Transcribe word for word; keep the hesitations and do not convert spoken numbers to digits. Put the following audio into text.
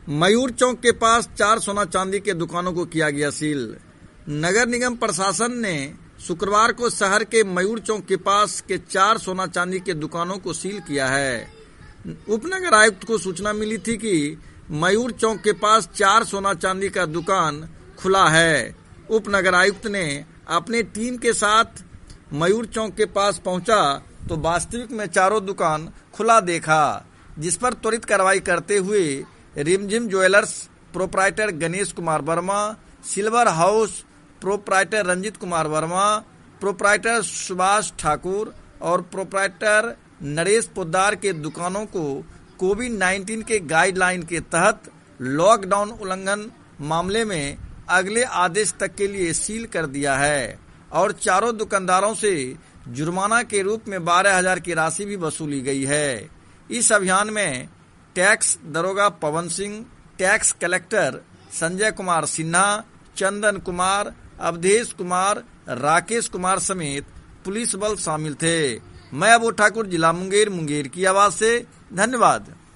मयूर चौक के पास चार सोना चांदी के दुकानों को किया गया सील। नगर निगम प्रशासन ने शुक्रवार को शहर के मयूर चौक के पास के चार सोना चांदी के दुकानों को सील किया है। उपनगर आयुक्त को सूचना मिली थी कि मयूर चौक के पास चार सोना चांदी का दुकान खुला है। उपनगर आयुक्त ने अपने टीम के साथ मयूर चौक के पास पहुंचा तो वास्तविक में चारों दुकान खुला देखा, जिस पर त्वरित कार्रवाई करते हुए Rimjhim jewellers proprietor Ganesh Kumar Verma, silver house proprietor Ranjit Kumar Verma, proprietor Subhash Thakur और प्रोप्राइटर नरेश पोद्दार के दुकानों को कोविड नाइन्टीन के गाइडलाइन के तहत लॉकडाउन उल्लंघन मामले में अगले आदेश तक के लिए सील कर दिया है और चारों दुकानदारों से जुर्माना के रूप में बारह हजार की राशि भी वसूली गई है। इस अभियान में टैक्स दरोगा पवन सिंह, टैक्स कलेक्टर संजय कुमार सिन्हा, चंदन कुमार, अवधेश कुमार, राकेश कुमार समेत पुलिस बल शामिल थे। मैं अबू ठाकुर, जिला मुंगेर, मुंगेर की आवाज से धन्यवाद।